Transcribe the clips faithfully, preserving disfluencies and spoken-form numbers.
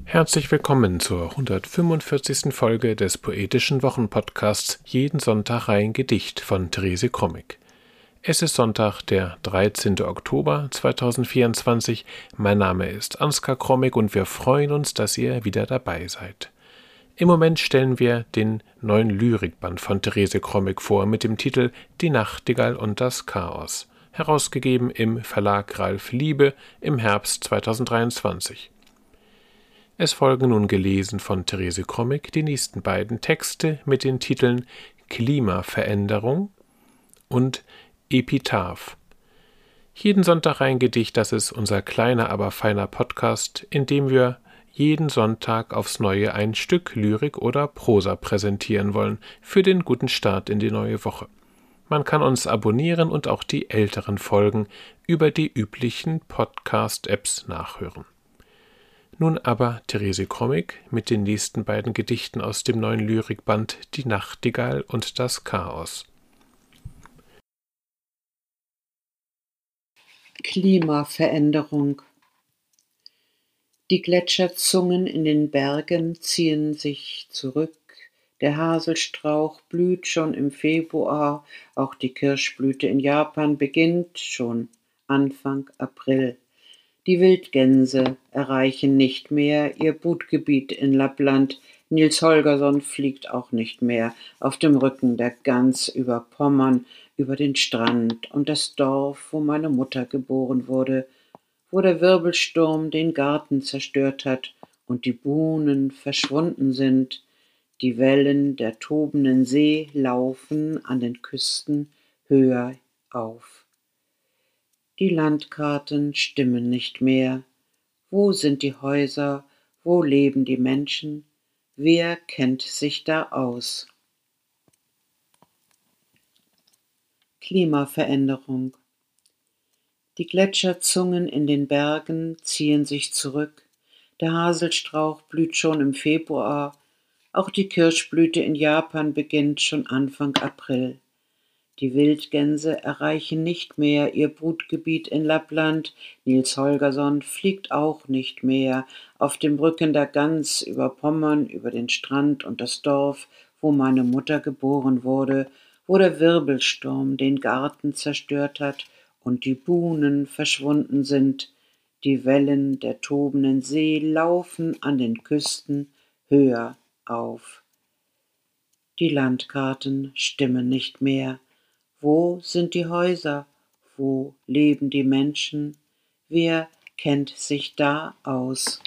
Herzlich willkommen zur hundertfünfundvierzigsten Folge des Poetischen Wochenpodcasts Jeden Sonntag ein Gedicht von Therese Krommig. Es ist Sonntag, der dreizehnten Oktober zweitausendvierundzwanzig. Mein Name ist Ansgar Krommig und wir freuen uns, dass ihr wieder dabei seid. Im Moment stellen wir den neuen Lyrikband von Therese Krommig vor mit dem Titel Die Nachtigall und das Chaos, herausgegeben im Verlag Ralf Liebe im Herbst zweitausenddreiundzwanzig. Es folgen nun gelesen von Therese Krommig die nächsten beiden Texte mit den Titeln Klimaveränderung und Epitaph. Jeden Sonntag ein Gedicht, das ist unser kleiner, aber feiner Podcast, in dem wir jeden Sonntag aufs Neue ein Stück Lyrik oder Prosa präsentieren wollen für den guten Start in die neue Woche. Man kann uns abonnieren und auch die älteren Folgen über die üblichen Podcast-Apps nachhören. Nun aber Therese Krommig mit den nächsten beiden Gedichten aus dem neuen Lyrikband Die Nachtigall und das Chaos. Klimaveränderung. Die Gletscherzungen in den Bergen ziehen sich zurück, der Haselstrauch blüht schon im Februar, auch die Kirschblüte in Japan beginnt schon Anfang April. Die Wildgänse erreichen nicht mehr ihr Brutgebiet in Lappland. Nils Holgersson fliegt auch nicht mehr auf dem Rücken der Gans über Pommern, über den Strand und das Dorf, wo meine Mutter geboren wurde, wo der Wirbelsturm den Garten zerstört hat und die Buhnen verschwunden sind. Die Wellen der tobenden See laufen an den Küsten höher auf. Die Landkarten stimmen nicht mehr. Wo sind die Häuser? Wo leben die Menschen? Wer kennt sich da aus? Klimaveränderung. Die Gletscherzungen in den Bergen ziehen sich zurück. Der Haselstrauch blüht schon im Februar. Auch die Kirschblüte in Japan beginnt schon Anfang April. Die Wildgänse erreichen nicht mehr ihr Brutgebiet in Lappland. Nils Holgersson fliegt auch nicht mehr auf dem Rücken der Gans über Pommern, über den Strand und das Dorf, wo meine Mutter geboren wurde, wo der Wirbelsturm den Garten zerstört hat und die Buhnen verschwunden sind. Die Wellen der tobenden See laufen an den Küsten höher auf. Die Landkarten stimmen nicht mehr. Wo sind die Häuser? Wo leben die Menschen? Wer kennt sich da aus?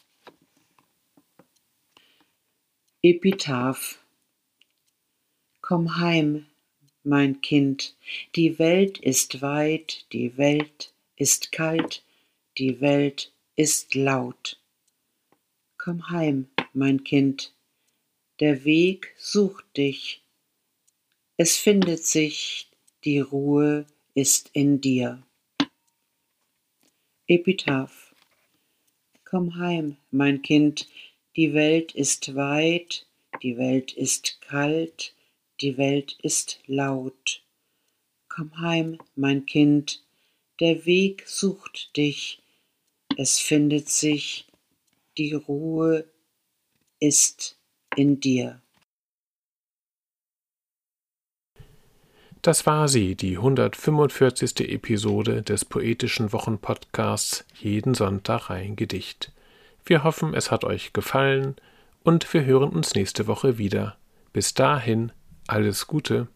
Epitaph. Komm heim, mein Kind, die Welt ist weit, die Welt ist kalt, die Welt ist laut. Komm heim, mein Kind, der Weg sucht dich. Es findet sich, die Ruhe ist in dir. Epitaph. Komm heim, mein Kind, die Welt ist weit, die Welt ist kalt, die Welt ist laut. Komm heim, mein Kind, der Weg sucht dich, es findet sich, die Ruhe ist in dir. Das war sie, die hundertfünfundvierzigste Episode des Poetischen Wochenpodcasts Jeden Sonntag ein Gedicht. Wir hoffen, es hat euch gefallen und wir hören uns nächste Woche wieder. Bis dahin, alles Gute.